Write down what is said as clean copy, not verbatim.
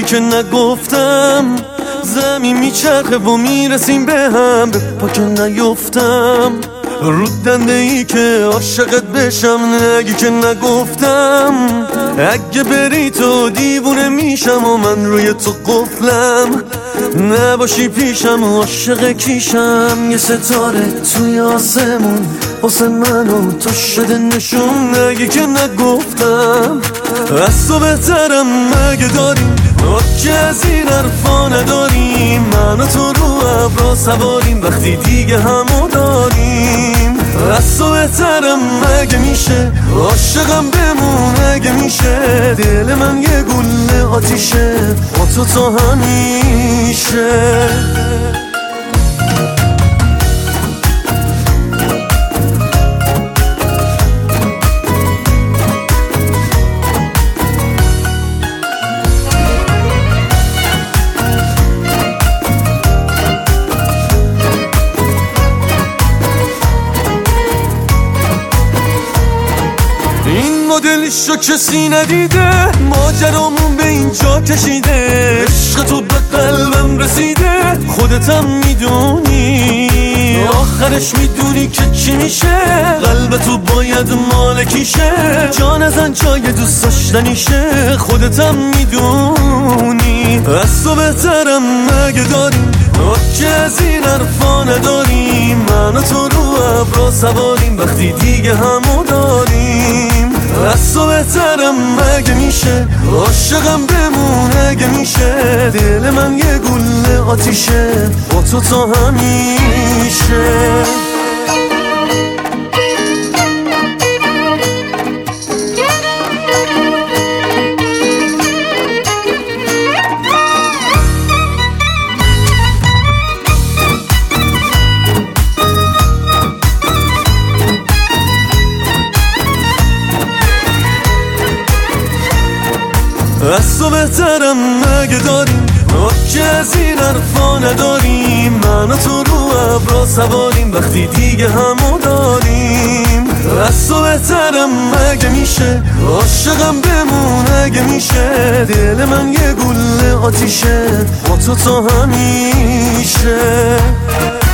که نگفتم زمین میچرخه و میرسیم به هم، به پا که نیفتم رو دنده ای که عاشقت بشم، نگی که نگفتم اگه بری تو دیوونه میشم و من روی تو قفلم، نباشی پیشم و عاشق کیشم. یه ستاره توی آسمون واسه من و تو شده نشون، نگی که نگفتم از تو بهترم مگه داریم که از این حرفا نداریم، من و تو رو ابرا سواریم وقتی دیگه همو داریم. از تو بهترم مگه میشه عاشقم بمون اگه میشه، دل من یه گله آتیشه با تو تا همیشه. این مدلشو کسی ندیده، ماجرامون به اینجا کشیده، عشق تو به قلبم رسیده، خودتم میدونی آخرش میدونی که چی میشه، قلب تو باید مالکیشه، جان ازن جای دوست داشتنیشه، خودتم میدونی از تو بهترم مگه داریم که از این حرفا نداریم، من و تو رو ابرا سواریم وقتی دیگه همو داریم. از تو بهترم مگه میشه عاشقم بمون اگه میشه، دل من یه گله آتیشه با تو تا همیشه. از تو بهترم مگه داریم که از این حرفا نداریم، من و تو رو ابرا سواریم وقتی دیگه همو داریم. از تو بهترم مگه میشه عاشقم بمون اگه میشه، دل من یه گله آتیشه با تو تا همیشه.